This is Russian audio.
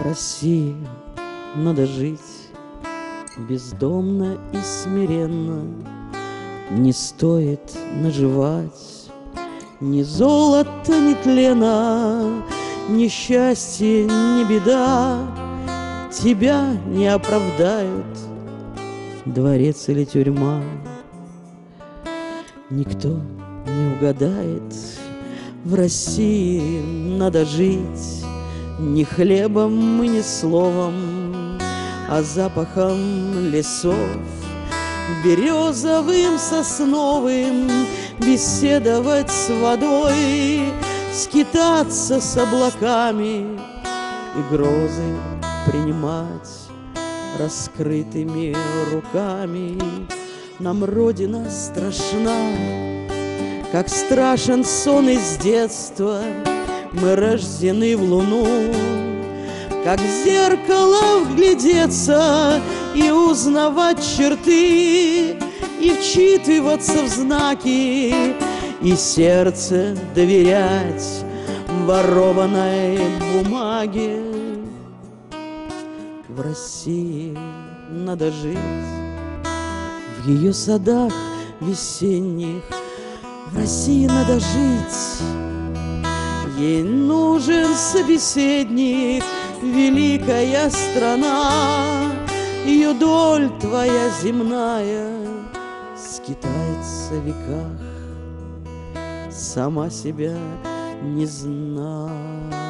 России надо жить бездомно и смиренно, не стоит наживать ни золота, ни тлена, ни счастье, ни беда. Тебя не оправдают дворец или тюрьма. Никто не угадает, в России надо жить ни хлебом и ни словом, а запахом лесов, березовым, сосновым, беседовать с водой, скитаться с облаками и грозы принимать раскрытыми руками. Нам Родина страшна, как страшен сон из детства. Мы рождены в луну, как в зеркало вглядеться и узнавать черты, и вчитываться в знаки, и сердце доверять ворованной бумаге. В России надо жить, в ее садах весенних. В России надо жить, ей нужен собеседник, великая страна. Ее доль твоя земная скитается в веках, сама себя не зная.